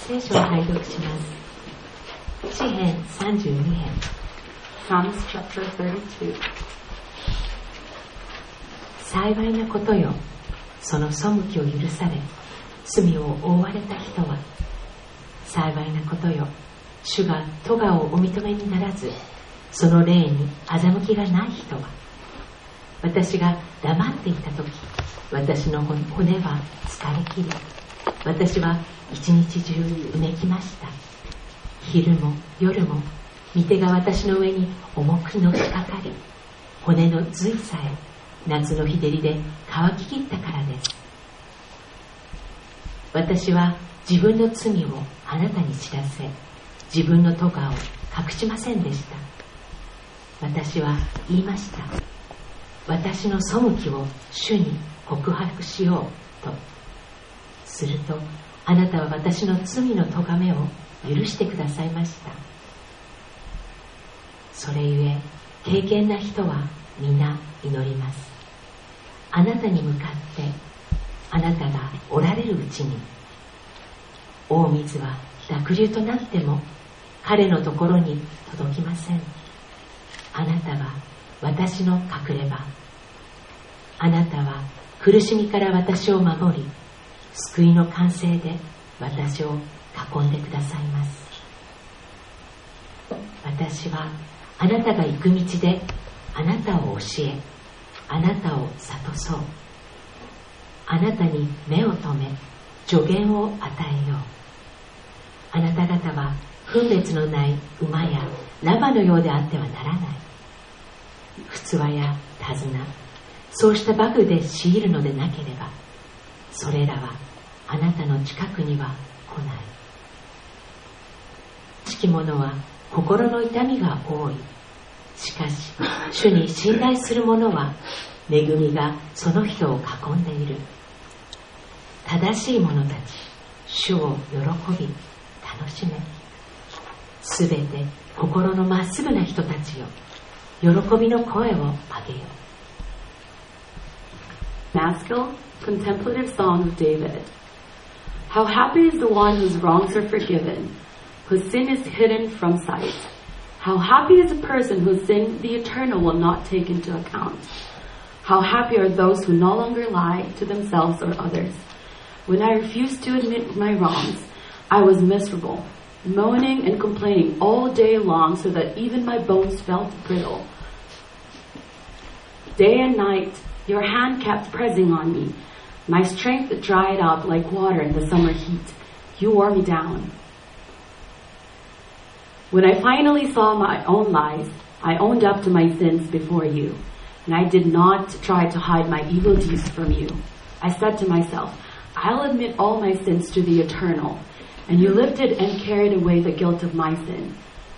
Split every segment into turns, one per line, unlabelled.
聖書を拝読します。詩編32編
Psalms chapter 32.
幸いなことよ、その背きを許され罪を覆われた人は。幸いなことよ、主が咎をお認めにならずその霊に欺きがない人は。私が黙っていた時、私の骨は疲れきり、私は一日中うめきました。昼も夜も御手が私の上に重くのしかかり、骨の髄さえ夏の日照りで乾ききったからです。私は自分の罪をあなたに知らせ、自分の咎を隠しませんでした。私は言いました。私の背きを主に告白しようと。するとあなたは私の罪の咎めを許してくださいました。それゆえ敬虔な人は皆祈ります。あなたに向かってあなたがおられるうちに。大水は濁流となっても彼のところに届きません。あなたは私の隠れ場。あなたは苦しみから私を守り、救いの完成で私を囲んでくださいます。私はあなたが行く道であなたを教え、あなたを諭そう。あなたに目を留め助言を与えよう。あなた方は分別のない馬やラバのようであってはならない。ふつわや手綱、そうした馬具で強いるのでなければ、それらはあなたの近くには来ない。敷物は心の痛みが多い。しかし主に信頼する者は恵みがその人を囲んでいる。正しい者たち、主を喜び楽しめ。すべて心のまっすぐな人たちよ、喜びの声を上げよ。
Maskil, contemplative song of David. How happy is the one whose wrongs are forgiven, whose sin is hidden from sight. How happy is the person whose sin the Eternal will not take into account. How happy are those who no longer lie to themselves or others. When I refused to admit my wrongs, I was miserable, moaning and complaining all day long so that even my bones felt brittle. Day and night, your hand kept pressing on me. My strength dried up like water in the summer heat. You wore me down. When I finally saw my own lies, I owned up to my sins before you, and I did not try to hide my evil deeds from you. I said to myself, I'll admit all my sins to the Eternal, and you lifted and carried away the guilt of my sin.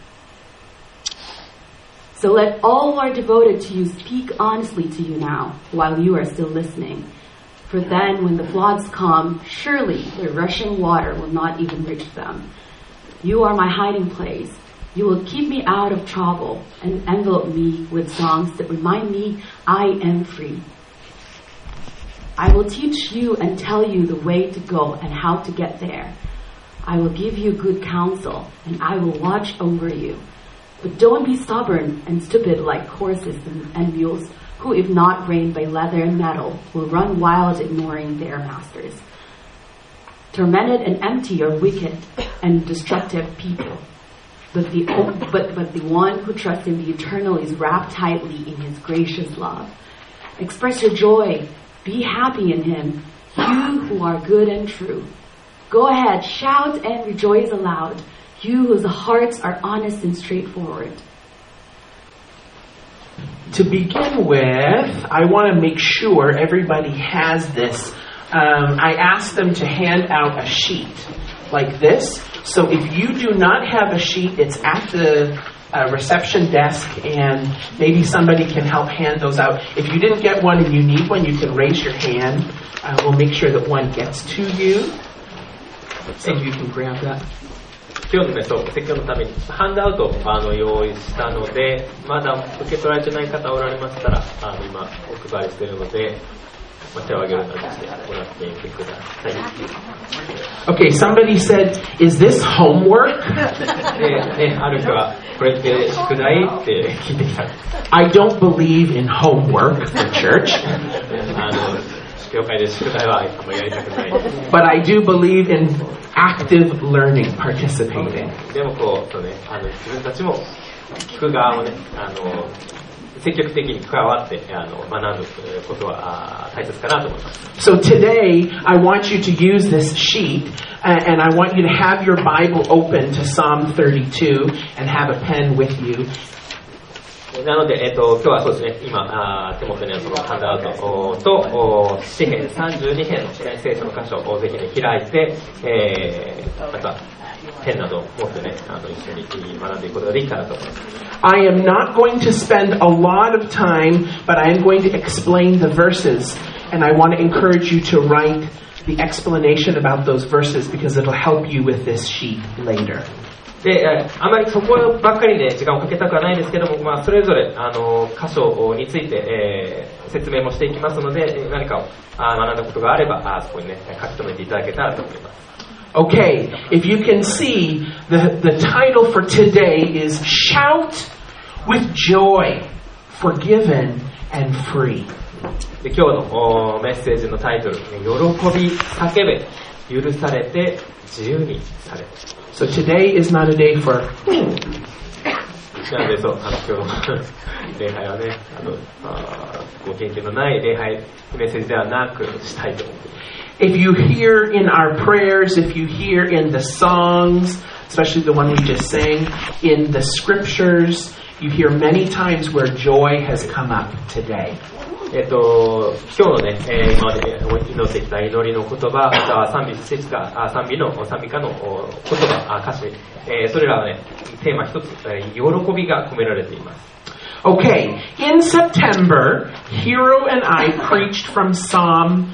So let all who are devoted to you speak honestly to you now, while you are still listening. For then, when the floods come, surely the rushing water will not even reach them. You are my hiding place. You will keep me out of trouble and envelop me with songs that remind me I am free. I will teach you and tell you the way to go and how to get there. I will give you good counsel, and I will watch over you. But don't be stubborn and stupid like horses and mules, who, if not reined by leather and metal, will run wild ignoring their masters. Tormented and empty are wicked and destructive people. But the one who trusts in the Eternal is wrapped tightly in his gracious love. Express your joy. Be happy in him, you who are good and true. Go ahead, shout and rejoice aloud, you whose hearts are honest and straightforward.
To begin with, I want to make sure everybody has this. I asked them to hand out a sheet like this. So if you do not have a sheet, it's at the reception desk, and maybe somebody can help hand those out. If you didn't get one and you need one, you can raise your hand. We'll make sure that one gets to you. So you can grab that.
今日の説教のためにハンドアウトを用意したので、まだ受け取られてない方おられましたら今お配りしているので、手を挙げるなどしてもらってみてください。
Okay, somebody said, is this homework?
で、ある人は、これって宿題って聞いてきた。
I don't believe in homework for church,
教会で宿題はあんまりやりたくない。
but I do believe in active learning, participating.
でもそうね、自分たちも聞く側もね、積極的に関わって学ぶことは大切かなと思います。
So today, I want you to use this sheet, and I want you to have your Bible open to Psalm 32 and have a pen with you.
なので、今日はそうですね、今、手元にあるそのハンドアウトと、詩編32編の聖書の箇所をぜひね、開いて、また、ペンなどを持ってね、一緒に学んでいくことができたらと思います。
I am not going to spend a lot of time, but I am going to explain the verses, and I want to encourage you to write the explanation about those verses because it'll help you with this sheet later.
で、あまりそこばっかりで時間をかけたくはないですけども、それぞれ箇所について、説明もしていきますので、何かを学んだことがあれば、そこにね、書き留めていただけたらと思います。
Okay, if you can see, the title for today is Shout with Joy, Forgiven and Free.
で、今日のメッセージのタイトル、喜び叫べ、許されて自由にされる。
So today is not a day for
なのでそう、今日の礼拝はね、ご経験のない礼拝メッセージではなくしたいと思っています。
If you hear in our prayers, if you hear in the songs, especially the one we just sang, in the scriptures, you hear many times where joy has come up today.
今日のね、今まで祈ってきた祈りの言葉、または賛美歌の言葉、歌詞、それらはね、テーマ一つ、喜びが込められています。
Okay, in September, Hiro and I preached from Psalm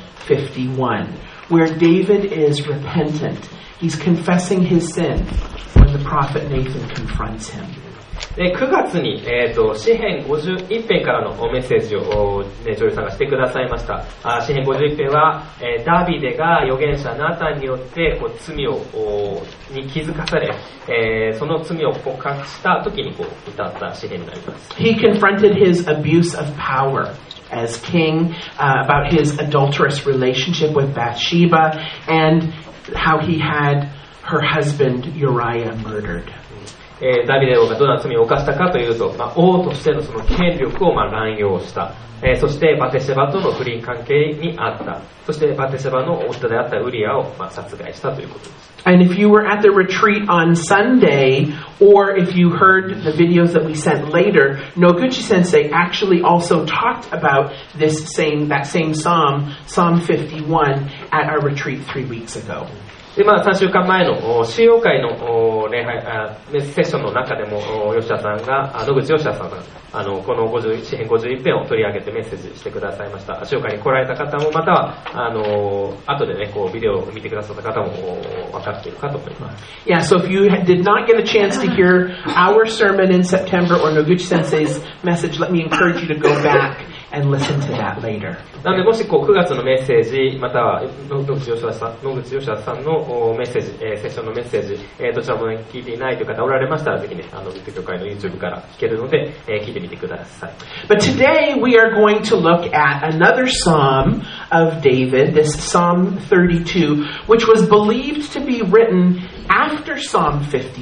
51, where David is repentant. He's confessing his sin when the prophet Nathan confronts him.
9月に、詩編51編からのメッセージを、ね、ジョリさんがしてくださいました。詩編51編は、ダビデが預言者ナタンによって罪に気づかされ、その罪を告白した時に歌った詩編になります。
He confronted his abuse of power as king, about his adulterous relationship with Bathsheba, and how he had her husband Uriah murdered.
ダビデ王がどんな罪を犯したかというと、王としてのその権力を乱用した、そしてバテシェバとの不倫関係にあった、そしてバテシェバの夫であったウリアを殺害したということです。
And if you were at the retreat on Sunday, or if you heard the videos that we sent later, Noguchi Sensei actually also talked about that same psalm, Psalm 51, at our retreat 3 weeks ago.
で3週間前の収容会の礼拝セッションの中でも吉田さんが野口吉田さんがこの詩編51編を取り上げてメッセージしてくださいました。収容会に来られた方もまたは後でねビデオを見てくださった方も分かっているかと思います。
Yeah, so if you did not get a chance to hear our sermon in September or Noguchi Sensei's message, let me encourage you to go back and listen to that later.
なのでもし9月のメッセージまたは野口吉田さんのメッセージ、セッションのメッセージ、どちらも、ね、聞いていないという方おられましたらぜひねビット教会の YouTube から聞けるので、聞いてみてください。
But today we are going to look at another psalm of David, this Psalm 32, which was believed to be written after Psalm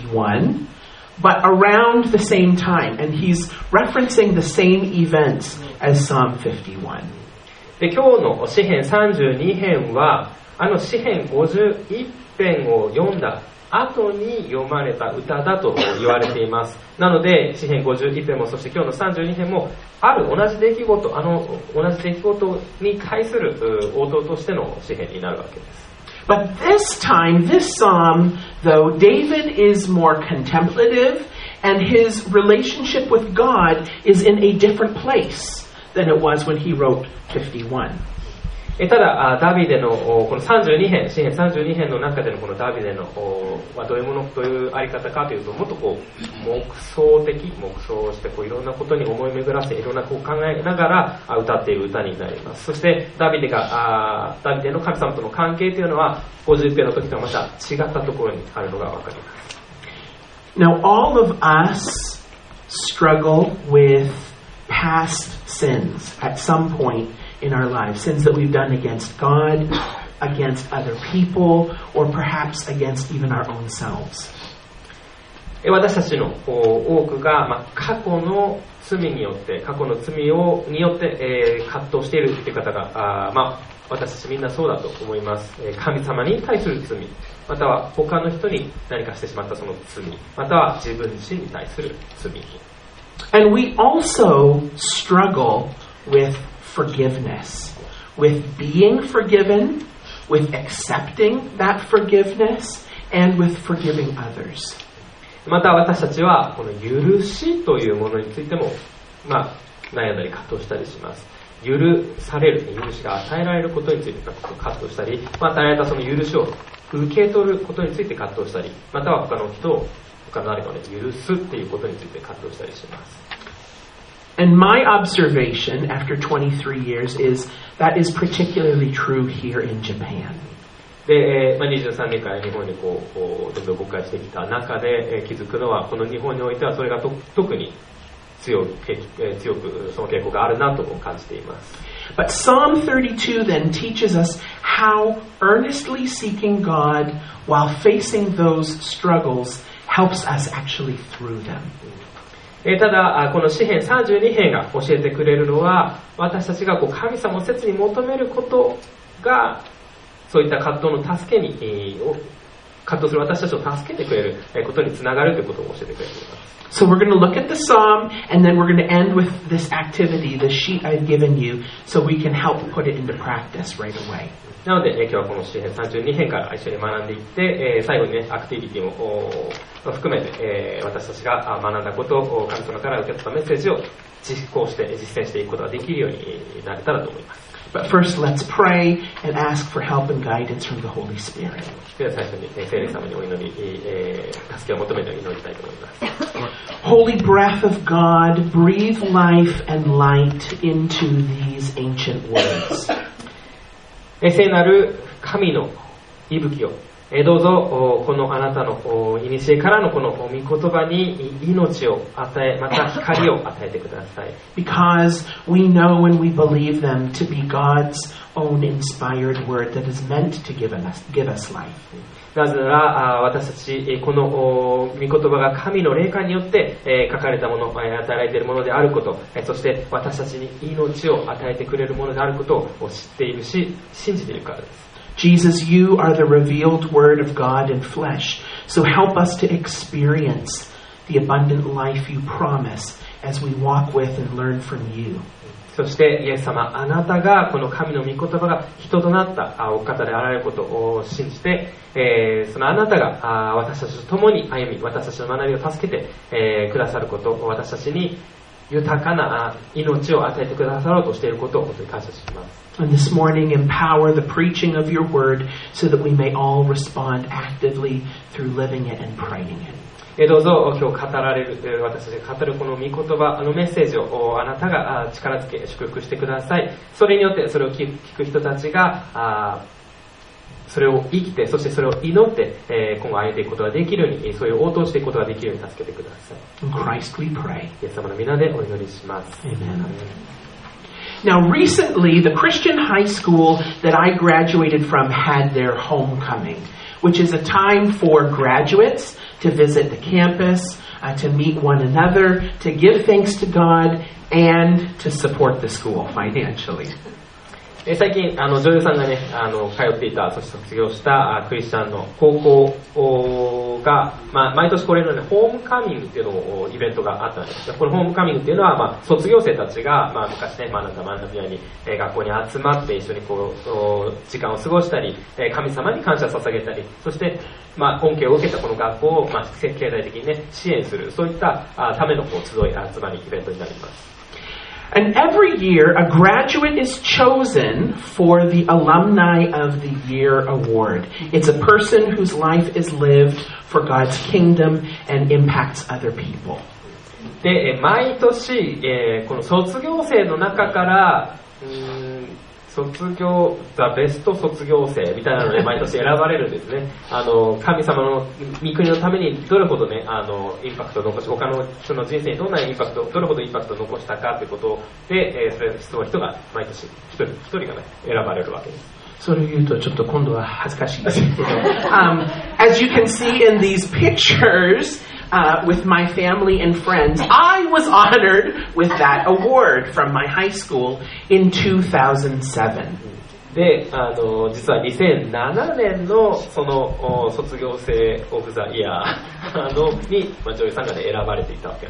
51, but around the same time, and he's referencing the same events as Psalm 51.
で今日の詩編32編は詩編51編を読んだ後に読まれた歌だと言われています。なので詩編51編もそして今日の32編もある同じ出来事に対する応答としての詩編になるわけです。
But this time, this psalm, though, David is more contemplative, and his relationship with God is in a different place than it was when he wrote 51.
ただダビデのこの32編、詩編32編の中でのこのダビデのはどういうもの、どういうあり方かというと、もっとこう黙想してこういろんなことに思い巡らせ、いろんなこう考えながら歌っている歌になります。そしてダビデの神様との関係というのは51編の時とはまた違ったところにあるのがわかります。
Now, all of us struggle with past sins at some point in our lives, sins that we've done against God, against other people, or perhaps against even our own selves.
私たちの多くが、過去の罪によって、葛藤しているという方が、私たちみんなそうだと思います。神様に対する罪、または他の人に何かしてしまったその罪、または自分自身に対する罪。
And we also struggle with forgiveness, with being forgiven, with accepting that forgiveness, and with forgiving others.
また私たちはこの許しというものについても、悩んだり葛藤したりします。許される、許しが与えられることについて葛藤したり、与えられたその許しを受け取ることについて葛藤したり、または他の誰かを許すっていうことについて葛藤したりします。
And my observation after 23 years is that is particularly true here in Japan.
で、23年間日本にどんどん牧会してきた中で、気づくのは、この日本においてはそれが特に強くその傾向があるなと感じています。
But Psalm 32 then teaches us how earnestly seeking God while facing those struggles helps us actually through them.
ただこの詩編32編が教えてくれるのは、私たちが神様を切に求めることがそういった葛藤の助けに、葛藤する私たちを助けてくれることにつながるということを教えてくれています。
So we're going to look at the psalm, and then we're going to end with this activity, the sheet I've given you, so we can help put it into practice right away.
なので、今日はこの詩編32編から一緒に学んでいって、最後にね、アクティビティも含めて、私たちが学んだことを神様から受け取ったメッセージを実践していくことができるようになれたらと思います。
But first, let's pray and ask for help and guidance from the Holy Spirit.
では最初に聖霊様にお祈り、助けを求めて祈りたいと思います。
Holy breath of God, breathe life and light into these ancient words.
聖なる神の息吹を、どうぞこのあなたの古からのこの御言葉に命を与え、また光を与えてください。
Because we know when we believe them to be God's own inspired word that is meant to give us life.
なぜなら私たちこの御言葉が神の霊感によって書かれたもの、与えられているものであること、そして私たちに命を与えてくれるものであることを知っているし、信じているからです。
Jesus, you are the revealed word of God in flesh. So help us to experience the abundant life you promise as we walk with and learn from you.
そしてイエス様、あなたがこの神の御言葉が人となったお方であられることを信じて、そのあなたが私たちと共に歩み、私たちの学びを助けて、くださることを、私たちに豊かな命を与えてくださろうとしていることを本当に感謝します。
And this morning, empower the preaching of your word so that we may all respond actively through living it and praying it.
どうぞ今日語られる、私たちが語るこの御言葉のメッセージをあなたが力づけ祝福してください。それによってそれを聞く人たちがそれを生きて、そしてそれを祈って今後歩んでいくことができるように、そういう応答していくことができるように助けてください。
In Christ we pray.
イエス様の皆でお祈りします。
Amen. Now, recently, the Christian high school that I graduated from had their homecoming, which is a time for graduates to visit the campus, to meet one another, to give thanks to God, and to support the school financially.
最近女優さんがね通っていた、そして卒業したクリスチャンの高校が、毎年これの、ね、ホームカミングっていうのをイベントがあったんです。このホームカミングっていうのは、卒業生たちが、昔ね学んだように、学校に集まって一緒に時間を過ごしたり、神様に感謝を捧げたり、そして、恩恵を受けたこの学校を、経済的にね支援する、そういったための集まりイベントになります。
And every year, a graduate is chosen for the Alumni of the Year award. It's a person whose life is lived for God's kingdom and impacts other people.
で、毎年、この卒業生の中から、ザ・ベスト卒業生みたいなので毎年選ばれるんですね。神様の御国のためにどれほどね、インパクトを残し、他の人の人生にどれほどインパクトを残したかということで、その人が毎年一人がね、選ばれるわけです。
それを言うとちょっと今度は恥ずかしいですけど、as you can see in these pictures, with my family and friends, I was honored with that award from my high school in 2007.
で、実は2007年のその卒業生オブザイヤーに、女優さんが、ね、選ばれていたわけです。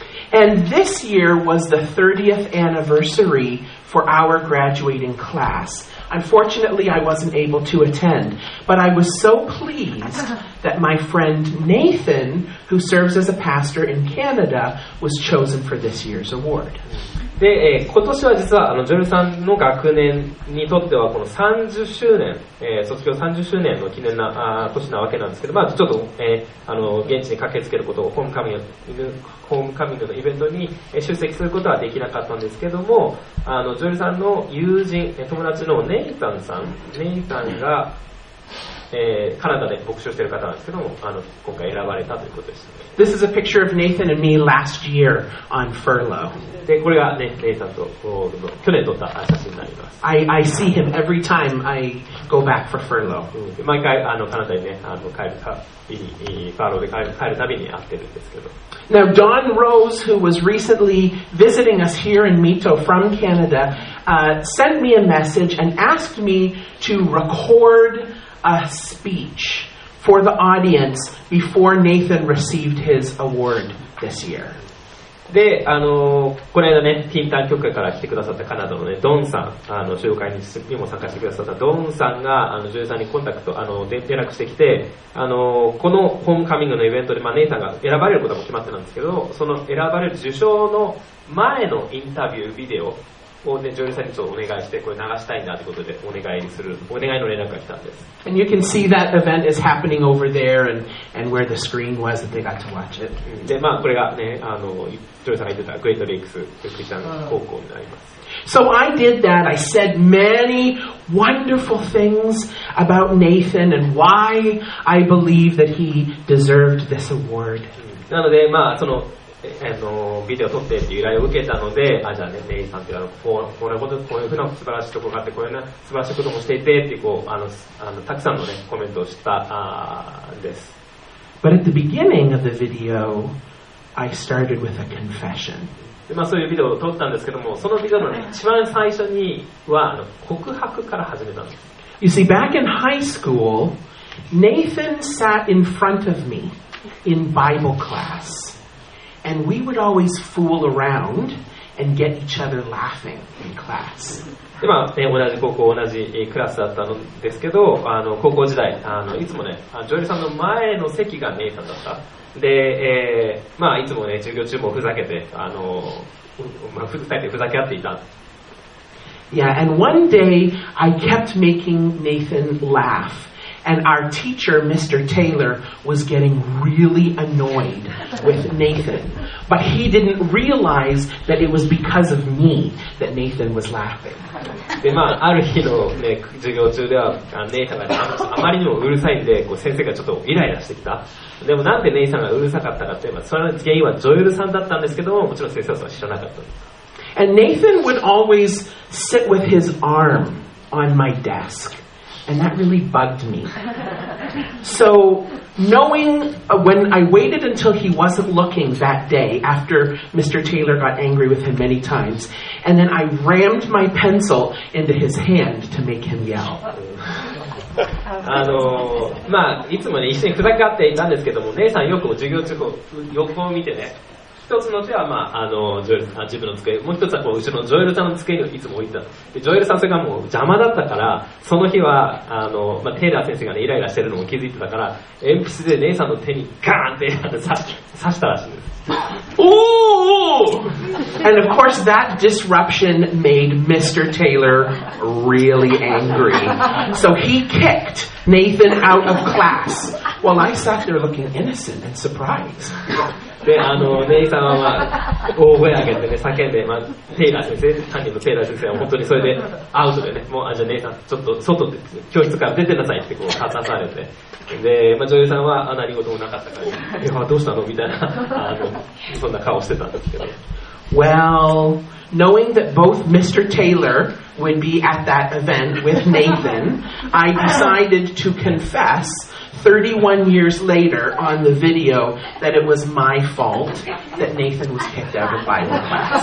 And this year was the 30th anniversary for our graduating class. Unfortunately, I wasn't able to attend, but I was so pleased that my friend Nathan, who serves as a pastor in Canada, was chosen for this year's award.
で、今年は実はジョエルさんの学年にとってはこの30周年、卒業30周年の記念な年なわけなんですけど、ちょっと、現地に駆けつけることをホームカミングのイベントに出席することはできなかったんですけども、ジョエルさんの友人、友達のネイタンが、カナダで牧師をしている方なんですけども、今回選ばれたということです。
This is a picture of Nathan and me last year on furlough.
で、これがね、ネイタンと去年撮った写真になります。
I see him every time I go back for furlough.
毎回カナダにね、帰るたびに、ファーローで帰るたびに会ってるんですけど。
Now, Don Rose, who was recently visiting us here in Mito from Canada, sent me a message and asked me to record a speech for the audience before Nathan received his award this year.
で、この間ね、ティンタン協会から来てくださったカナダのね、ドンさん、集会にも参加してくださったドンさんが、ジョエルさんにコンタクト、連絡してきて、このホームカミングのイベントで、ネイタンが選ばれることも決まってたんですけど、その選ばれる受賞の前のインタビュービデオをね、ジョエルさんにちょっとお願いして、これ流したいんだということでお願いの連絡が来たんです。
And you can see that event is happening over there and where the screen was that they got to watch it.
で、これがね、ジョエルさんが言ってたグレートレイクスクリスチャン高校になります。
So I did that. I said many wonderful things about Nathan and why I believe that he deserved this award.
なので、そのビデオを撮ってっていう依頼を受けたので、じゃあね、ネイさんってこういうふうな素晴らしいところがあって、こういう素晴らしいこともしていてってたくさんのね、コメントをしたんです。
But at the beginning of the video, I started with a confession.
で、そういうビデオを撮ったんですけども、そのビデオの、ね、一番最初には告白から始めたんです。
You see, back in high school, Nathan sat in front of me in Bible class.And we would always fool around and get each other laughing in class.
で、同じ高校、同じクラスだったんですけど、高校時代、いつもね、ジョエルさんの前の席がネイさんだった。で、いつもね、授業中もふざけて、ふざけ合っていた。
Yeah, and one day I kept making Nathan laugh.And our teacher, Mr. Taylor, was getting really annoyed with Nathan. But he didn't realize that it was because of me that Nathan was laughing.
で、ある日の、ね、授業中では、ネイさんがあまりにもうるさいんで、先生がちょっとイライラしてきた。でもなんでネイさんがうるさかったかっていうと、その原因はジョエルさんだったんですけども、もちろん先生はそれは知らなかったです。
And Nathan would always sit with his arm on my desk.And that really bugged me. So, knowing when I waited until he wasn't looking that day after Mr. Taylor got angry with him many times, and then I rammed my pencil into his hand to make him yell.
いつもね、一緒にふざけ合っていたんですけども、姉さんよく授業中横を見てね、 一つの手は、ジョエル自分の机、もう一つはこう後ろのジョエルさんの机にいつも置いてた。でジョエルさんそれがもう邪魔だったから、その日はテイラー先生がねイライラしてるのも気づいてたから、鉛筆で姉さんの手にガーンって刺したらしいんです。
Oh! And of course, that disruption made Mr. Taylor really angry. So he kicked Nathan out of class. While I sat there looking innocent and surprised.
で、ネイさんは、大声上げてね、叫んで、テイラー先生、担任のテイラー先生は本当にそれでアウトでね、もう、じゃあネイさん、ちょっと外で、教室から出てなさいってこう、立たされて、で、女優さんは何事もなかったから、いや、どうしたのみたいな、そんな顔してたんですけど。
Well, knowing that both Mr. Taylor would be at that event with Nathan, I decided to confess 31 years later on the video that it was my fault that Nathan was kicked out of Bible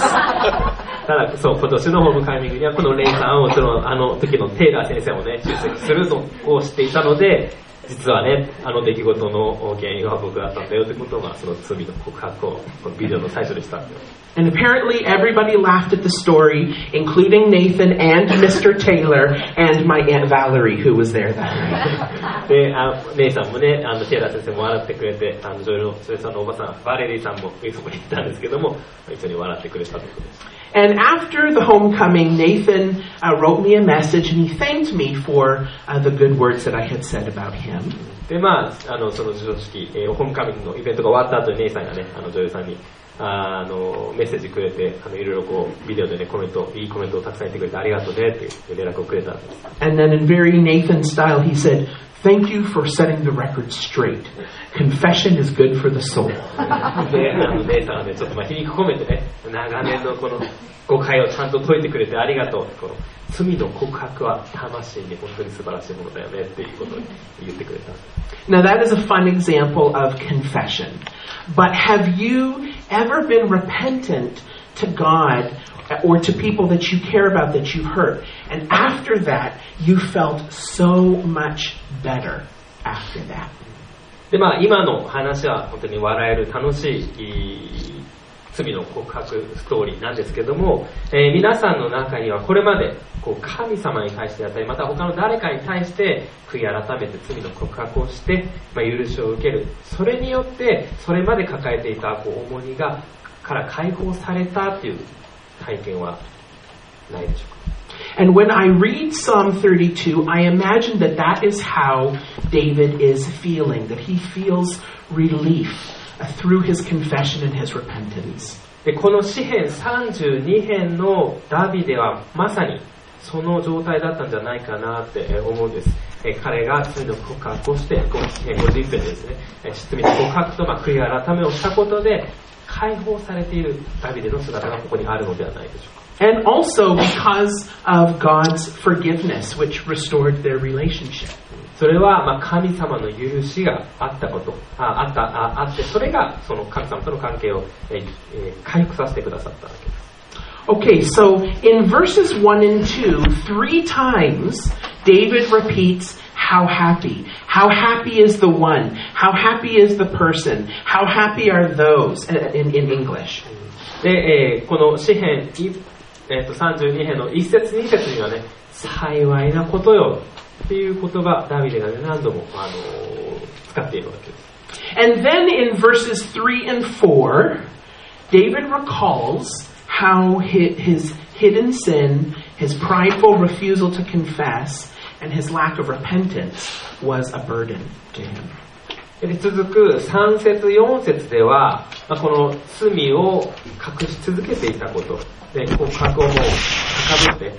class.
ただ、そう、今年のホームカイミングにはこのレイさんをあの時のテイラー先生もね、出席するのを知っていたので、実はね、出来事の原因は僕だったんだよということが、その罪の告白をこのビデオの最初でしたんです。
And apparently everybody laughed at the story, including Nathan and Mr. Taylor and my Aunt Valerie, who was there that night.
で、ネイさんもね、テイラー先生も笑ってくれて、ジョエルさんのおばさん、バレリーさんもいつも言ったんですけども、一緒に笑ってくれたということです。
And after the homecoming, Nathan wrote me a message and he thanked me for the good words that I had said about him.
で、その授賞式、ホームカミングのイベントが終わった後にネイさんがね、ジョエルさんにメッセージくれて、いろいろこうビデオでね、いいコメントをたくさん言ってくれてありがとうねっていう連絡をくれたんです。
And then in very Nathan style, he said, "Thank you for setting the record straight. Confession is good for the soul."
で、ネイさんはね、ちょっと皮肉込めてね、長年のこの誤解をちゃんと解いてくれてありがとう。この罪の告白は魂に本当に素晴らしいものだよねっていうことを言ってくれた。
Now that is a fun example of confession. But have you ever been repentant to God or to people that you care about that you hurt, and after that you felt so much better after that?
で、今の話は本当に笑える楽しい罪の告白ストーリーなんですけども、皆さんの中にはこれまでこう神様に対してだったり、また他の誰かに対して悔い改めて罪の告白をして、許しを受ける。それによってそれまで抱えていた重荷から解放されたっていう体験はないでしょうか。
And when I read Psalm 32, I imagine that that is how David is feeling, that he feels relief through his confession and his repentance.
で、この詩編32編のダビデはまさにその状態だったんじゃないかなって思うんです。彼が罪の告白をして、詩編51編ですね、罪の告白と悔い改めをしたことで解放されているダビデの姿がここにあるのではないでしょうか。
And also because of God's forgiveness, which restored their relationship.
それは神様の許しがあったことあって、それがその神様との関係を回復させてくださったわけです。
Okay, so in verses 1 and 2, 3 times David repeats how happy. How happy is the one? How happy is the person? How happy are those in English?
で、この詩編、32編の1節2節にはね、幸いなことよっていう言葉、ダビデがね、何度も使っているわけです。
And then in verses 3 and 4, David recalls how his hidden sin, his prideful refusal to confess, and his lack of repentance was a burden to him.
で、続く3節4節では、この罪を隠し続けていたことで、告白をもう高ぶって、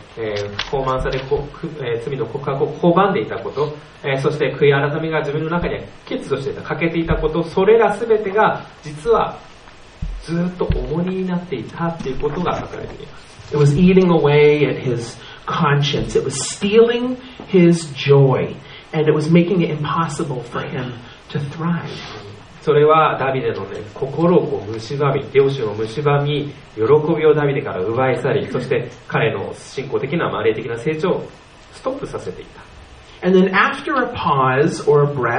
放慢され、罪の告白を拒んでいたこと、そして悔い改めが自分の中に欠如していた、欠けていたこと、それらすべてが実はずっと重荷になっていたっていうことが書かれています。
It was eating away at his conscience. It was stealing his joy, and it was making it impossible for him to thrive.
それはダビデのね、心を蝕み、良心を蝕み、喜びをダビデから奪い去り、そして彼の信仰的な霊的な成長をストップさせていた。
And then after a pause or a breath,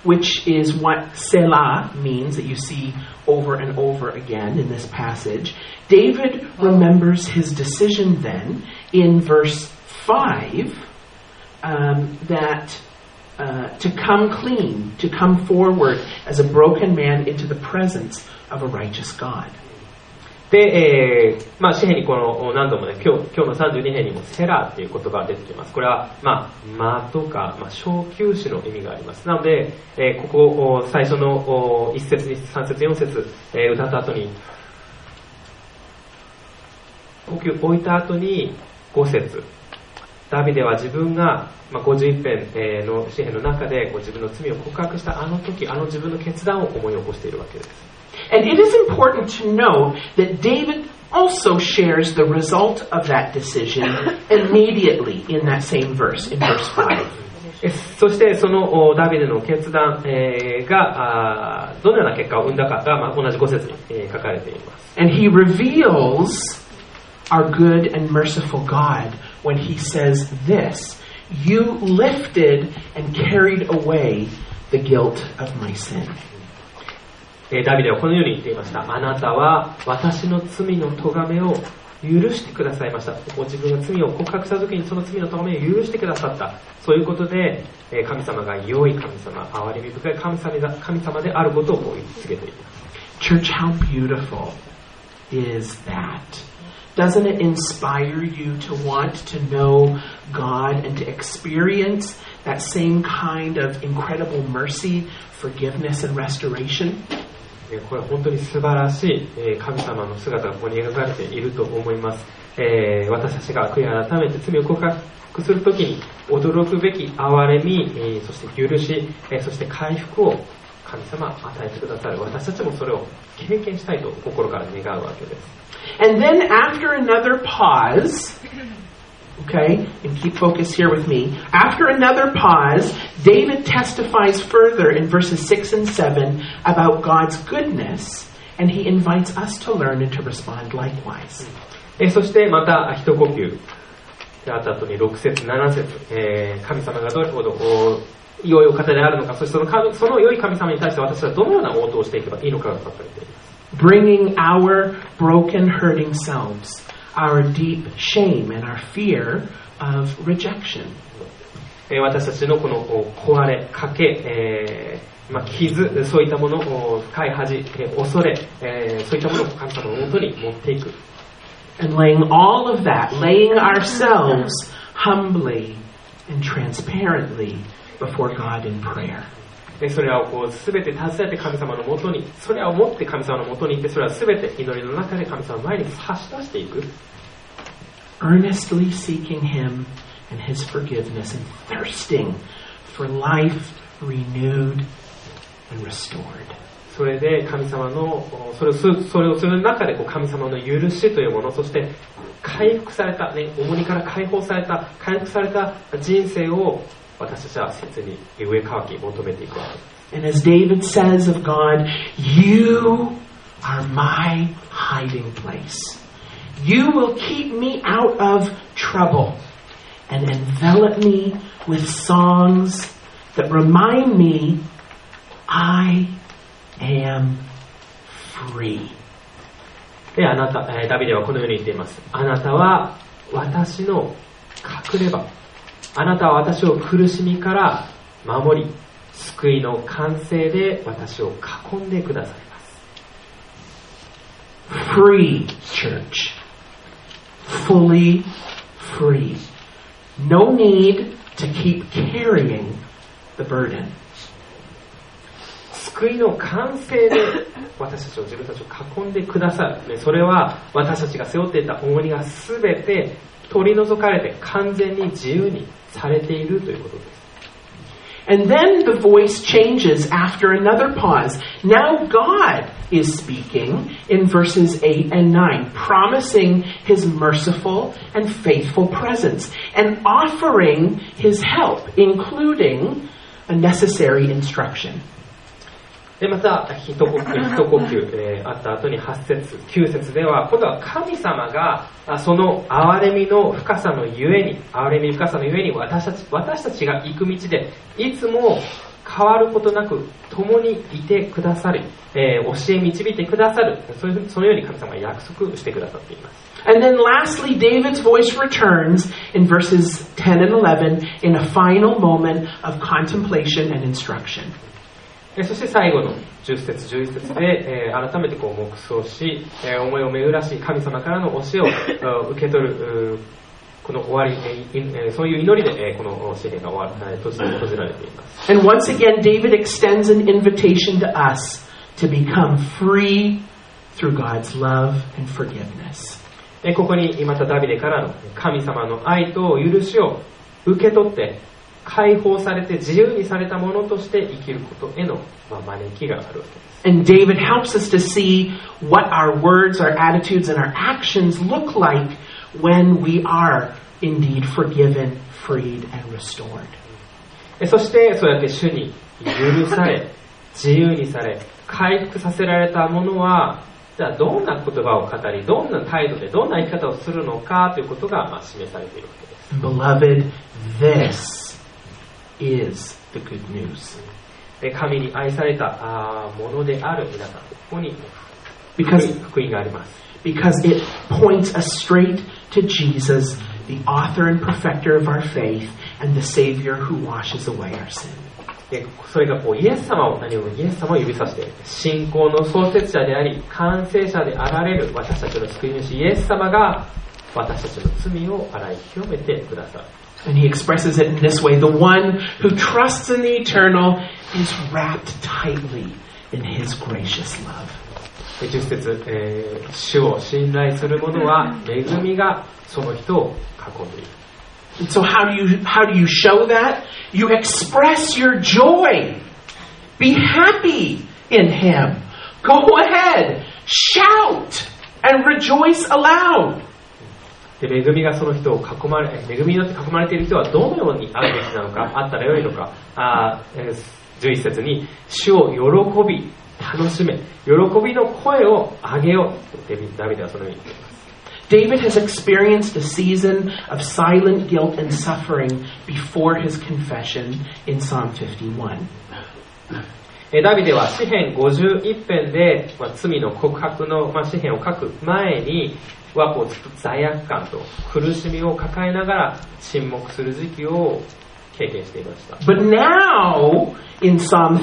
which is what Selah means that you see over and over again in this passage. David remembers his decision then in verse 5 that to come clean, to come forward as a broken man into the presence of a righteous God.
で、詩篇にこの何度もね、今日の32編にもセラーっていう言葉が出てきます。これは、間とか、小休止の意味があります。なので、ここ最初の1節、2節、3節、4節、歌った後に、呼吸を置いた後に5節、ダビデは自分が、51編の詩篇の中で自分の罪を告白したあの時、あの自分の決断を思い起こしているわけです。
And it is important to know that David also shares the result of that decision immediately in that same verse, in verse 5.
そしてそのダビデの決断がどのような結果を生んだかが同じ5節に書かれています。
And he reveals our good and merciful God when he says this, "You lifted and carried away the guilt of my sin."
ダビデはこのように言っていました。あなたは私の罪の咎めを許してくださいました。ご自分が罪を告白した時にその罪の咎めを許してくださった。そういうことで神様が良い神様、憐れみ深い神様であることを言い告げています。
Church, how beautiful is that? Doesn't it inspire you to want to know God and to experience that same kind of incredible mercy, forgiveness, and restoration?
これは本当に素晴らしい神様の姿がここに描かれていると思います。私たちが悔い改めて罪を告白するときに驚くべき憐れみ、そして許し、そして回復を神様は与えてくださる。私たちもそれを経験したいと心から願うわけです。
And then after another pause, okay, and keep focus here with me. After another pause, David testifies further in verses 6 and 7 about God's goodness, and he invites us to learn and to respond likewise.
そしてまた一呼吸であった後に6節7節、神様がどれほど良いお方であるのか、そしてその良い神様に対して私はどのような応答をしていけばいいのかが書かれています。
Bringing our broken, hurting selves, our deep shame and our fear of rejection.
私たちのこの壊れ、欠け、傷、そういったものを深い恥、恐れ、そういったものを神様のもとに持っていく。
And laying all of that, laying ourselves humbly and transparently before God in prayer.
それを全て携えて神様のもとに、それを持って神様のもとに行って、それは全て祈りの中で神様の前に差し出していく。
Earnestly seeking Him and His forgiveness and thirsting for life renewed and restored.
それで神様のそれをする中で神様の許しというもの、そして回復された、重荷から解放された、回復された人生を私たちは切に上乾き求めていくわけです。
And as David says of God, "You are my hiding place. You will keep me out of trouble and envelop me with songs that remind me I am free."
で、ダビデはこのように言っています。あなたは私の隠れ場。あなたは私を苦しみから守り、救いの完成で私を囲んでくださいます。
Free, church. Fully free. No need to keep carrying the burden.
救いの完成で私たちを自分たちを囲んでくださる。それは私たちが背負っていた重荷がすべて取り除かれて完全に自由にされているということです。
And then the voice changes after another pause. Now God is speaking in verses 8 and 9, promising His merciful and faithful presence and offering His help, including a necessary instruction.
でまた一呼吸、あった後に8節9節では今度は神様がその憐れみの深さのゆえに私たちが行く道でいつも変わることなく共にいてくださる、教え導いてくださる、そのように神様が約束してくださっています。
And then lastly, David's voice returns in verses 10 and 11 in a final moment of contemplation and instruction.
そして最後の10節11節で、改めてこう黙想し、思いを巡らし神様からの教えを受け取るこの終わり、そういう祈りで、この詩篇が閉じられています。
And once again, David extends an invitation to us to become free through God's love and forgiveness.
ここにまたダビデからの神様の愛と許しを受け取って解放されて自由にされたものとして生きることへの招きがあるわけです。
And David helps us to see what our words, our attitudes, and our actions look like when we are indeed forgiven, freed, and restored.
そしてそうやって主に許され自由にされ回復させられたものはじゃあどんな言葉を語りどんな態度でどんな生き方をするのかということが示されているわけです。
Beloved, this is the good news.
神に愛されたものである皆さん、ここに福音があります。
Because it points us straight to Jesus, the author and perfecter of our faith, and the Savior who washes away our sin.
それがイエス様を指さして信仰の創設者であり完成者であられる私たちの救い主イエス様が私たちの罪を洗い清めてくださる。
And he expresses it in this way: the one who trusts in the eternal is wrapped tightly in his gracious love.
10節、主を信頼する者は恵みがその人を囲んでいる。
So how do you show that? You express your joy. Be happy in him. Go ahead, shout and rejoice aloud.
で恵みがその人を恵みによって囲まれている人はどのようにあるべきなのか、あったらよいのか。11節に主を喜び楽しめ、喜びの声を上げよう。ダビデはそのように言っています。
David has experienced a season of silent guilt and suffering before his confession in Psalm 51.
ダビデは詩編51編で、罪の告白の、詩編を書く前には罪悪感と苦しみを抱えながら沈黙する時期を経験していました。
But now, in Psalm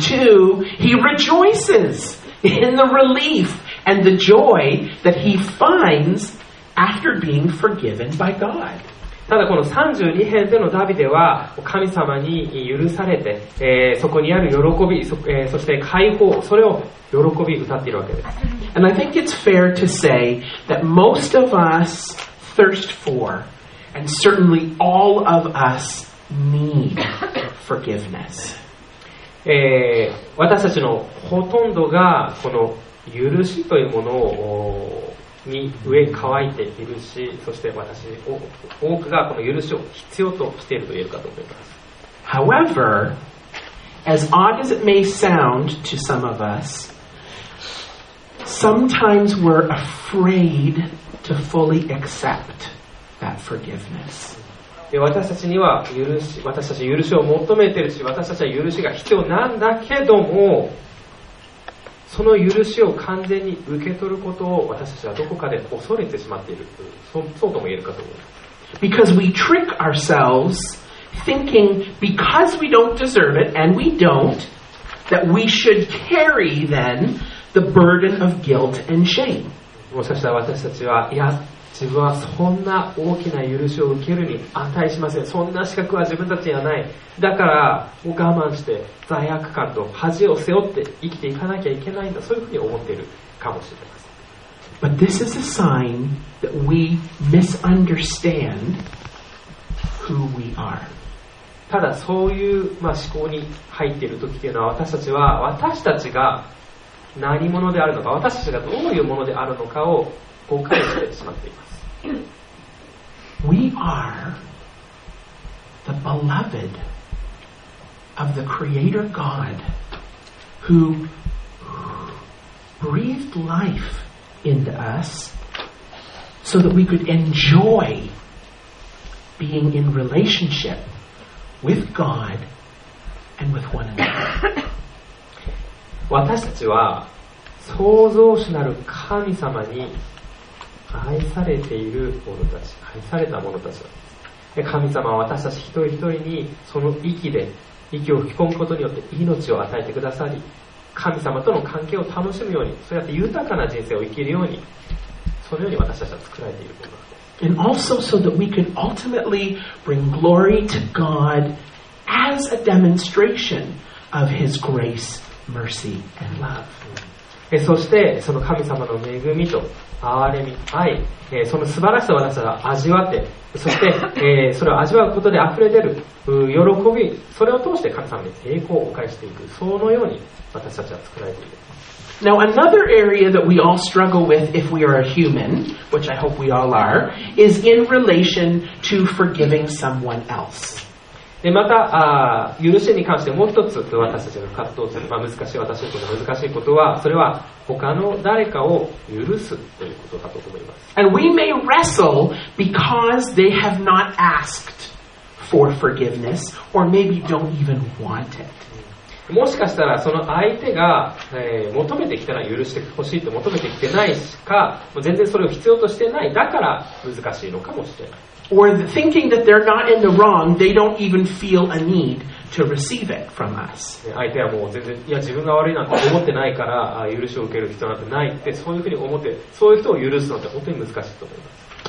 32, he rejoices in the relief and the joy that he finds after being forgiven by God.
ただこの32編でのダビデは神様に許されて、そこにある喜び、そして解放、それを喜び歌っているわけです。
And I think it's fair to say that most of us thirst for, and certainly all of us need forgiveness.
私たちのほとんどがこの許しというものに上乾いているし、そして多くがこの許しを必要としていると言えるかと思います。
However, as odd as it may sound to some of us, sometimes we're afraid to fully accept that forgiveness.
私たち許しを求めているし、私たちは許しが必要なんだけども、その許しを完全に受け取ることを私たちはどこかで恐れてしまっている、そうとも言えるかと思います。
Because we trick ourselves thinking because we don't deserve it, and we don't, that we should carry then the burden of guilt and shame.
もしかしたら私たちは、いや、自分はそんな大きな許しを受けるに値しません。そんな資格は自分たちにはない。だからもう我慢して罪悪感と恥を背負って生きていかなきゃいけないんだ。そういうふうに思っているかもしれません。
But this is a sign that we misunderstand who we are.
ただそういう、思考に入っている時というのは私たちが何者であるのか、私たちがどういうものであるのかを誤解してしまっています。
We are the beloved of the Creator God who breathed life into us so that we could enjoy being in relationship with God and with one another.
私たちは創造主なる神様に愛されている者たち、愛された者たちなんです。で、神様は私たち一人一人にその息を吹き込むことによって命を与えてくださり、神様との関係を楽しむように、そうやって豊かな人生を生きるように、そのように私たちは作られているものなんです。
And also so that we could ultimately bring glory to God as a demonstration of His grace, mercy, and love.
そしてその神様の恵みと憐れみ、愛、その素晴らしさを私たちは味わって、そしてそれを味わうことで溢れ出る喜び、それを通して神様に栄光をお返ししていく、そのように私たちは作られている。
Now, another area that we all struggle with if we are a human, which I hope we all are, is in relation to forgiving someone else.
でまた許しに関してもう一つ私たちが葛藤する、難しい私たちの難しいことは、それは他の誰かを許すということだと思います。
And we may wrestle because they have not asked for forgiveness, or maybe don't even want it.
もしかしたらその相手が、求めてきたら許してほしいと求めてきてないしか、全然それを必要としてない、だから難しいのかもしれない。
Or thinking that they're not in the wrong, they don't even feel a need to receive it from us.
相手はもう全然、いや自分が悪いなんて思ってないから許しを受ける必要なんてないって、そういうふうに思って、そういう人を許すのって本当に難しいと思います。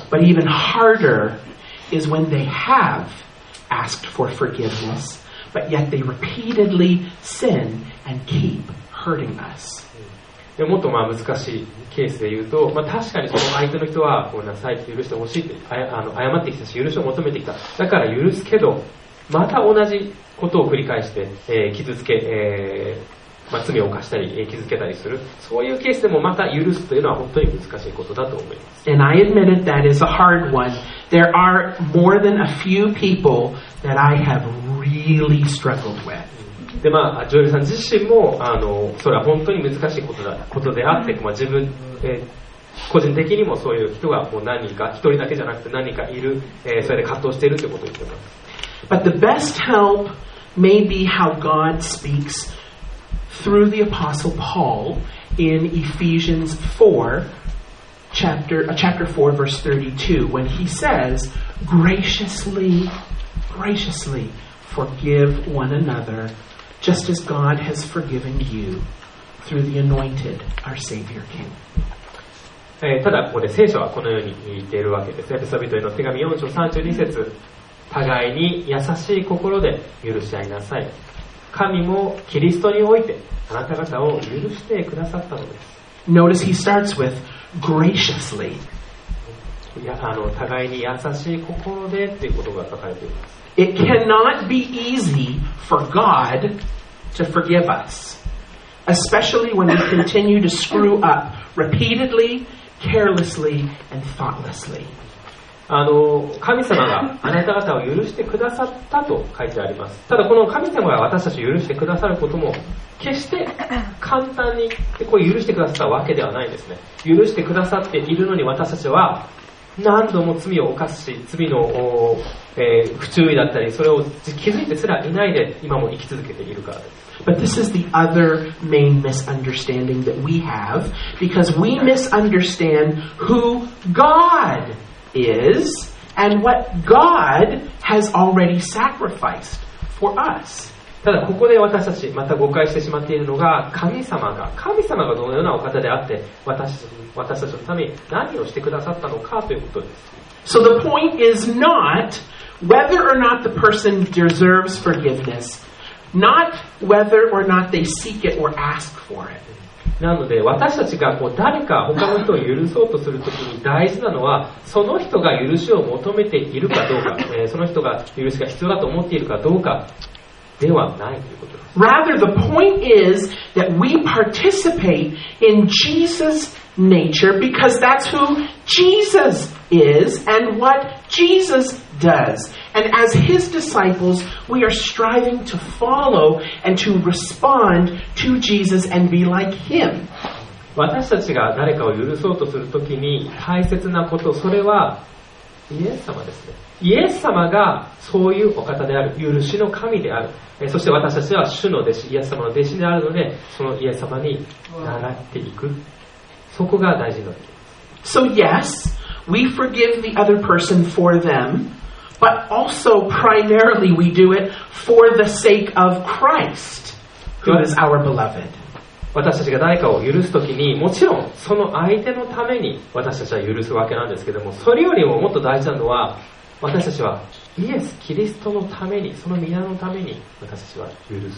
But even harder is when they have asked for forgiveness, but yet they repeatedly sin and keep hurting us.
でもっと難しいケースで言うと、確かにその相手の人はごめんなさいって許してほしいって謝ってきたし、許しを求めてきた、だから許すけど、また同じことを繰り返して、傷つけ、罪を犯したり、傷つけたりする、そういうケースでもまた許すというのは本当に難しいことだと思います。
And I admit it, that is a hard one. There are more than a few people that I have really struggled with.
でジョエルさん自身もそれは本当に難しいことであって、自分、個人的にもそういう人がもう何人か、一人だけじゃなくて何人かいる、それで葛藤しているということを言っています。
But the best help may be how God speaks through the Apostle Paul in Ephesians 4, chapter 4, verse 32, when he says, graciously forgive one another, just as God has forgiven you through the anointed, our Savior King.
ただここで聖書はこのように言っているわけです。エペソビトへの手紙4章32節、互いに優しい心で許し合いなさい。神もキリストにおいてあなた方を許してくださったのです。
Notice he starts with graciously.
互いに優しい心でっていうことが書かれています。
It cannot be easy for God to forgive us, especially when we continue to screw up repeatedly, carelessly, and thoughtlessly.
神様があなた方を許してくださったと書いてあります。ただこの神様が私たちを許してくださることも決して簡単にこう許してくださったわけではないですね。許してくださっているのに私たちは何度も罪を犯すし、罪の、不注意だったり、それを気づいてすらいないで今も生き続けているからです。
But this is the other main misunderstanding that we have, because we misunderstand who God is and what God has already sacrificed for us.
ただここで私たちまた誤解してしまっているのが、神様がどのようなお方であって私たちのために何をしてくださったのかということです。
So the point is not whether or not the person deserves forgiveness, not whether or not they seek it or ask for it.
なので私たちが誰か他の人を許そうとするときに大事なのは、その人が許しを求めているかどうか、その人が許しが必要だと思っているかどうかではないということです。
Rather, the point is that we participate in Jesus' nature because that's who Jesus is and what Jesus does. And as His disciples, we are striving to follow and to respond to Jesus and be like Him.
私たちが誰かを許そうとするときに大切なこと、それはイエス様ですね。イエス様がそういうお方である、許しの神である。そして私たちは主の弟子、イエス様の弟子であるので、そのイエス様に習っていく。そこが大事になっています。
So yes, we forgive the other person for them, but also primarily we do it for the sake of Christ, who is our beloved.
私たちが誰かを許すときに、もちろんその相手のために私たちは許すわけなんですけども、それよりももっと大事なのは、私たちはイエス・キリストのために、その皆のために私たちは許すのです。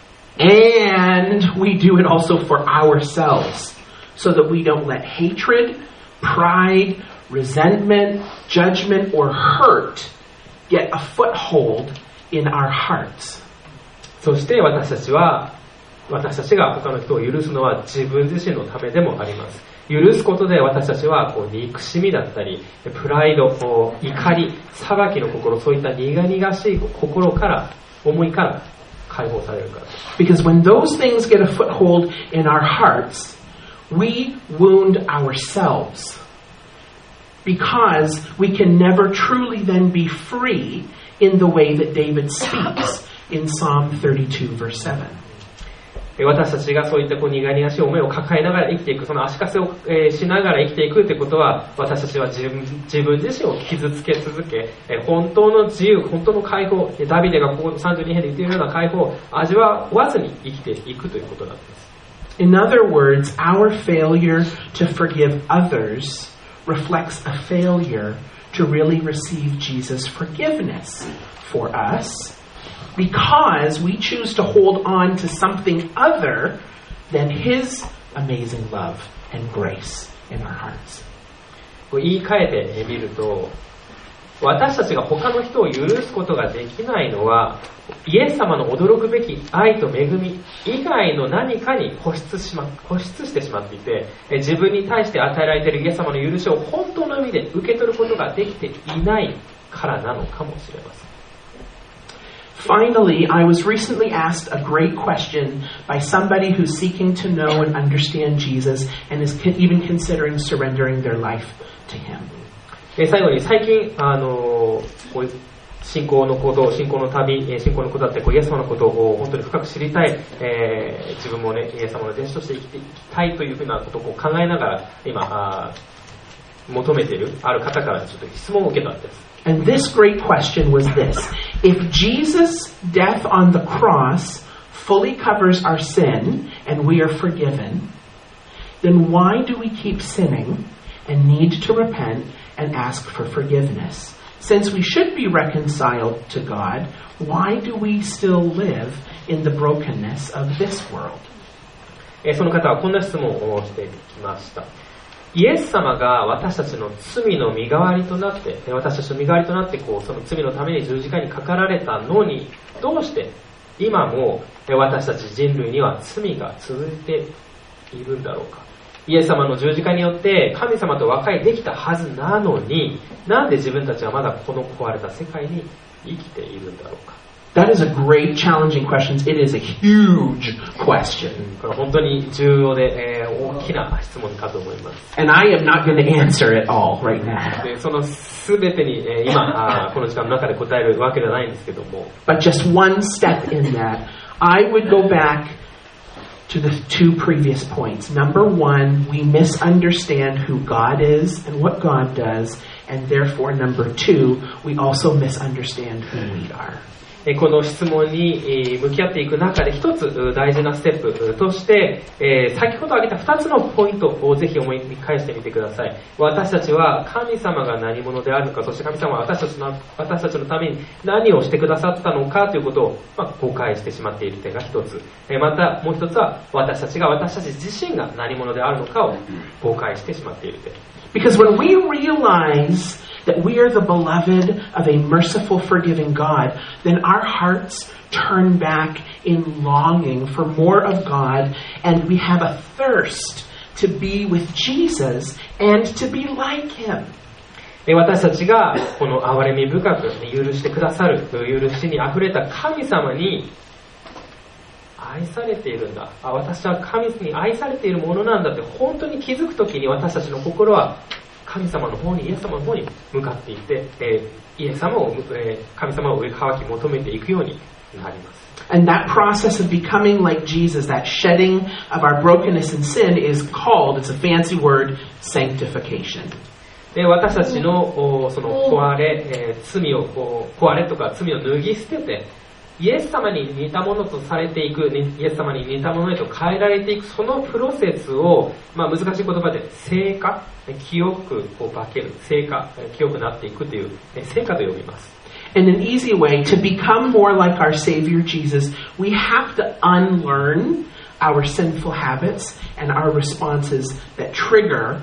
And we do it also for ourselves, so that we don't let hatred, pride, resentment, judgment, or hurt get a foothold in our hearts.
そして私たちが他の人を許すのは自分自身のためでもあります。許すことで私たちは憎しみだったり、プライド、怒り、裁きの心、そういった苦々しい心から、思いから解放されるから。
Because when those things get a foothold in our hearts, we wound ourselves. Because we can never truly then be free in the way that David speaks in Psalm 32 verse 7.
私たちがそういった苦々しい思いを抱えながら生きていく、その足かせをしながら生きていくということは、私たちは自分自身を傷つけ続け、本当の自由、本当の解放、ダビデがここ32編で言っているような解放を味わわずに生きていくということなんです。
In other words, our failure to forgive others reflects a failure to really receive Jesus' forgiveness for us.Because we choose to hold on to something other than His amazing love and grace in our hearts.
言い換えてみると、私たちが他の人を許すことができないのは、イエス様の驚くべき愛と恵み以外の何かに固執してしまっていて、自分に対して与えられているイエス様の許しを本当の意味で受け取ることができていないからなのかもしれません。
Finally, I was recently asked a great question by somebody who's seeking to know and understand Jesus and is even considering surrendering their life to Him.
最後に最近こういう信仰のこと信仰の旅信仰のことだってイエス様のことを本当に深く知りたい、自分もねイエス様の弟子として生きていきたいというふうなことを考えながら今求めているある方からちょっと質問を受けたんです。
And this great question was this: If Jesus' death on the cross fully covers our sin and we are forgiven, then why do we keep sinning and need to repent and ask for forgiveness? Since we should be reconciled to God, why do we still live in the brokenness of this world?
その方はこんな質問をしてきました。イエス様が私たちの罪の身代わりとなって私たちの身代わりとなってその罪のために十字架にかかられたのに、どうして今も私たち人類には罪が続いているんだろうか。イエス様の十字架によって神様と和解できたはずなのに、なんで自分たちはまだこの壊れた世界に生きているんだろうか。
That is a great challenging question. It is a huge question.
これ本当に重要で、大きな質問かと思います。
And I am not going to answer it all right now.
でそのすべてに、今この時間の中で答えるわけではないんですけども。
But just one step in that, I would go back to the two previous points. Number one, we misunderstand who God is and what God does, and therefore, number two, we also misunderstand who we are.
この質問に向き合っていく中で一つ大事なステップとして、先ほど挙げた2つのポイントをぜひ思い返してみてください。私たちは神様が何者であるのか、そして神様は私たちのために何をしてくださったのかということを、誤解してしまっている点が一つ。またもう一つは私たち自身が何者であるのかを誤解してしまっている点。
Because when we realize that we are the beloved of a merciful, forgiving God, then our hearts turn back in longing for more of God, and we have a thirst to be with Jesus and to be like Him.
私たちがこの憐れみ深く許してくださる許しにあふれた神様に愛されているんだ、私は神に愛されているものなんだって本当に気づくときに私たちの心は神様の方に、イエス様の方に向かっていって、神様を渇き求めていくようになります。
And that process of becoming like Jesus, that shedding of our brokenness and sin is called, it's a fancy word, sanctification.
で、私たちのその壊れとか罪を脱ぎ捨てて、イエス様に似たものとされていく、イエス様に似たものへと変えられていく、そのプロセスを、難しい言葉で聖化、清く化ける、聖化、清くなっていくという聖化と呼びます。
In an easy way, to become more like our Savior Jesus, we have to unlearn our sinful habits and our responses that trigger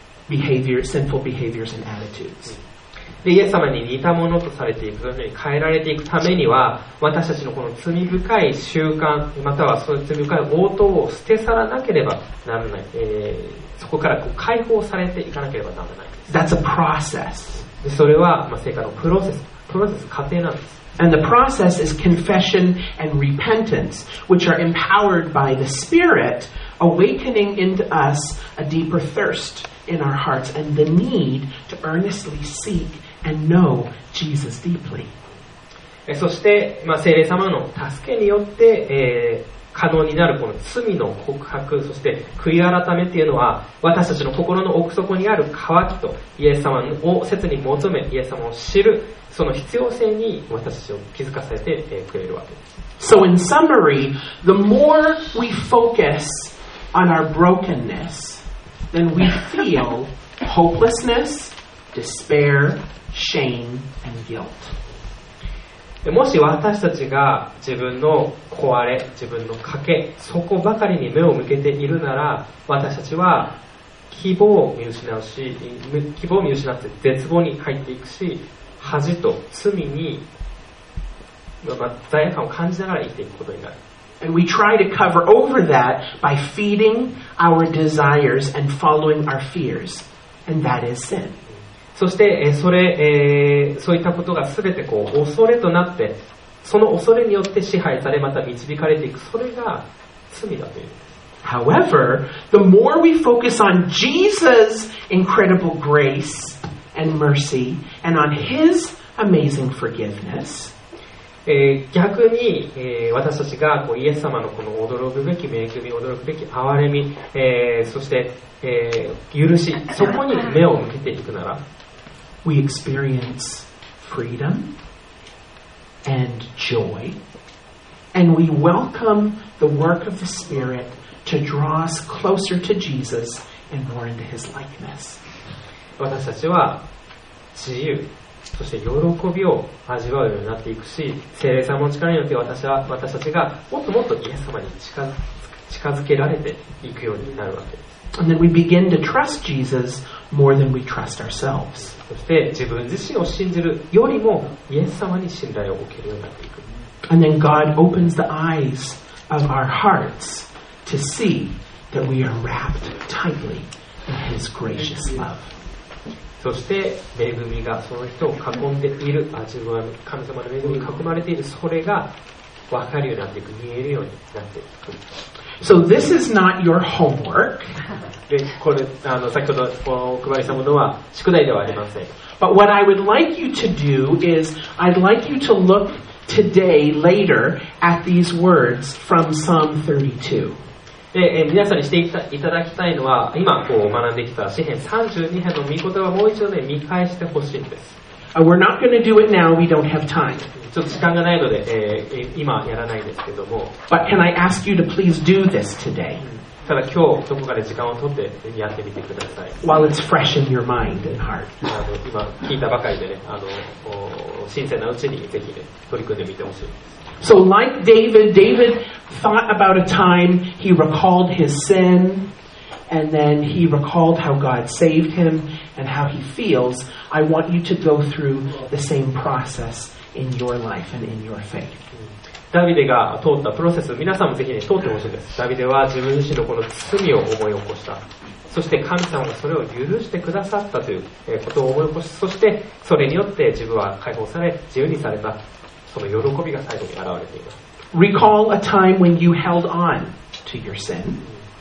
sinful behaviors and attitudes.
で、イエス様に似たものとされていく、そのように変えられていくためには、私たちのこの罪深い習慣、またはその罪深い応答を捨て去らなければならない。そこから解放されていかなければならない。
That's a process.
で、それは、聖化のプロセス、過程なんです。
And the process is confession and repentance, which are empowered by the Spirit, awakening into us a deeper thirst in our hearts and the need to earnestly seek and know Jesus deeply.
そして、聖霊様の助けによって、可能になるこの罪の告白、そして悔い改めというのは、私たちの心の奥底にある渇きとイエス様を切に求め、イエス様を知る、その必要性に私たちを気づかせてくれるわけです。
So in summary, the more we focus on our brokenness, then we feel hopelessness, despair, shame, and guilt.
もし私たちが自分の壊れ、自分の賭け、そこばかりに目を向けているなら、私たちは希望を見失って絶望に入っていくし、恥と罪に、罪悪感を感じながら生きていくことになる。
And we try to cover over that by feeding our desires and following our fears. And that is sin.
そして、そういったことが全て恐れとなって、その恐れによって支配され、また導かれていく、それが罪だという。
However, the more we focus on Jesus' incredible grace and mercy and on His amazing forgiveness,
逆に、私たちがイエス様のこの驚くべき恵み、驚くべき憐れみ、そして、許し、そこに目を向けていくなら、
we experience freedom and joy, and we welcome the work of the Spirit to draw us closer to Jesus and more into His likeness.
私たちは自由、そして喜びを味わうようになっていくし、聖霊様の力によって私たちがもっともっとイエス様に近づけられていくようになるわけです。
And then we begin to trust Jesus more than we trust ourselves.
そして自分自身を信じるよりもイエス様に信頼を受けるようになっていく。
And then God opens the eyes of our hearts to see that we are wrapped tightly in His gracious love.
そして恵みがその人を囲んでいる、自分は神様の恵みに囲まれている、それが分かるようになっていく、見えるようになっていく。
So this is not your homework.
で、これ先ほどお配りしたものは宿題ではありません。
But what I would like you to do is I'd like you to look today, later, at these words from Psalm 32.
で、皆さんにしていただきたいのは、今学んできた詩編32編の御言葉をもう一度見返してほしいんです。
We're not going to do it now. We don't have time.
ちょっと時間がないので、今やらないんですけども。
But can I ask you to please do this today?
ただ今日どこかで時間を取ってやってみてください。
While it's fresh in your mind and heart.
今聞いたばかりでね、新鮮なうちにぜひね、取り組んでみてほしいです。
So like David thought about a time he recalled his sin, and then he recalled how God saved him and how he feels. I want you to go through the same process in your life and in your faith.
ダビデが通ったプロセス、皆さんもぜひね、通ってほしいです。ダビデは自分自身のこの罪を思い起こした。そして神様がそれを許してくださったということを思い起こし、そしてそれによって自分は解放され、自由にされた。その喜びが最後に現れています。
Recall a time when you held on to your sin.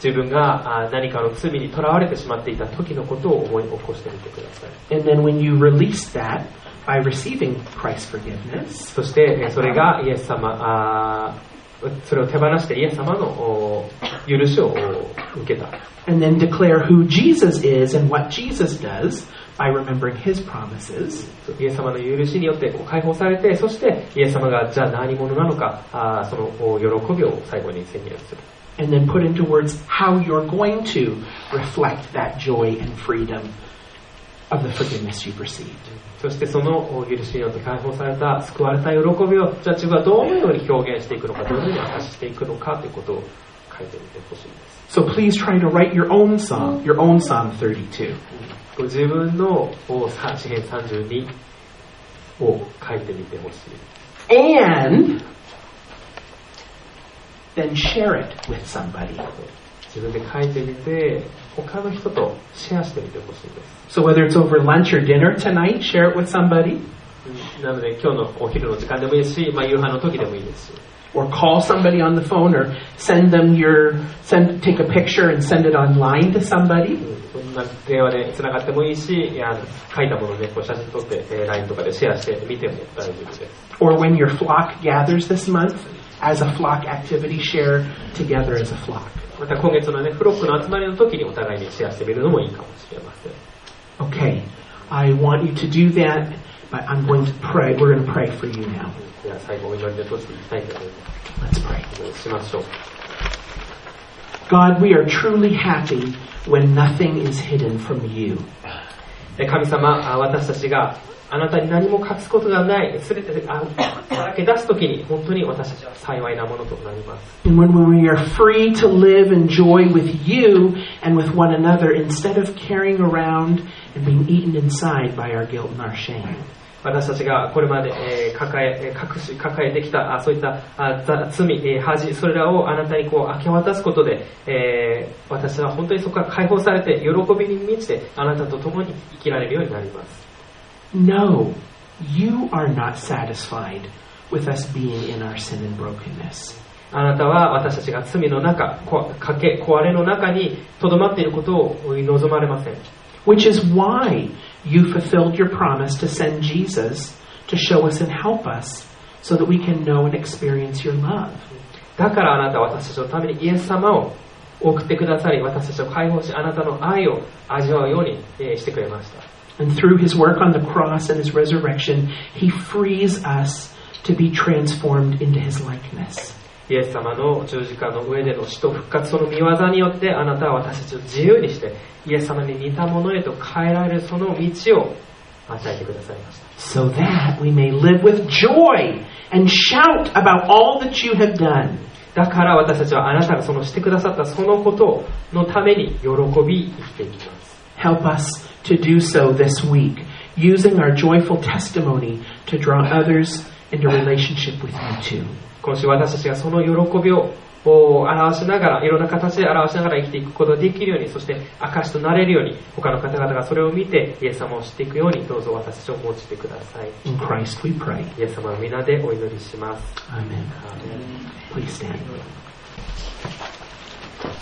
自分が何かの罪にとらわれてしまっていた時のことを思い起こしてみてください。
And then when you release that by receiving Christ's forgiveness,
そしてそれがイエス様、それを手放してイエス様の許しを受けた。
and then declare who Jesus is and what Jesus does by remembering his promises.
イエス様の許しによって解放されて、そしてイエス様がじゃあ何者なのか、その喜びを最後に宣言する。
And then put into words how you're going to reflect that joy and freedom of the forgiveness you've received.
そしてその許しによって解放された、救われた喜びを、じゃあ自分はどのように表現していくのか、どのように明かしていくのかということを書いてみてほしいです。
So please try to write your own song, Psalm 32.
自分の詩編32を書いてみてほしい。
And then share it with somebody.
自分で書いてみて、他の人とシェアしてみてほしいです。
So whether it's over lunch or dinner tonight, share it with somebody.
なので今日のお昼の時間でもいいし、夕飯の時でもいいですし。
Or call somebody on the phone or take a picture and send it online to somebody.
そんな電話でつながってもいいし、書いたものをね、写真撮って、LINE とかでシェアしてみても大丈夫です。
Or when your flock gathers this month, as a flock activity, share together as a flock.
また今月のね、フロックの集まりの時にお互いにシェアしてみるのもいいかもしれません。
Okay, I want you to do that, but I'm going to pray. We're going to pray for you now.
では最後お祈りで閉じていきたいと思います。
Let's pray.
お祈りしましょう。
God, we are truly happy when nothing is hidden from you.
神様、私たちがあなたに何も隠すことがない、すべてさらけ出すときに本当に私たちは幸いなものとなります。
And when we are free to live in joy with you and with one another instead of carrying around and being eaten inside by our guilt and our shame.
私たちがこれまで抱えてきたそういった罪、恥、それらをあなたに明け渡すことで、私は本当にそこから解放されて喜びに満ちてあなたと共に生きられるようになります。
No, you are not satisfied with us being in our sin and brokenness.
あなたは私たちが罪の中、壊れの中にとどまっていることを望まれません。
Which is why you fulfilled your promise to send Jesus to show us and help us so that we can know and experience your love.
だからあなたは私たちのためにイエス様を送ってくださり、私たちを解放し、あなたの愛を味わうようにしてくれました。
And through his work on the cross and his resurrection, he frees us to be transformed into his likeness.
イエス様の十字架の上での死と復活、その御業によってあなたは私たちを自由にしてイエス様に似たものへと変えられるその道を与えてくださいました。
So that we may live with joy and shout about all that you have done.
だから私たちはあなたがそのしてくださったそのことのために喜び生きていきます。
Help us to do so this week, using our joyful testimony to draw others into relationship with you too.
今週私たちがその喜びを表しながら、いろんな形で表しながら生きていくことができるように、そして証となれるように、他の方々がそれを見てイエス様を知っていくように、どうぞ私たちを用いてください。
In Christ we pray.
イエス様の皆でお祈りします。
Amen. Please stand.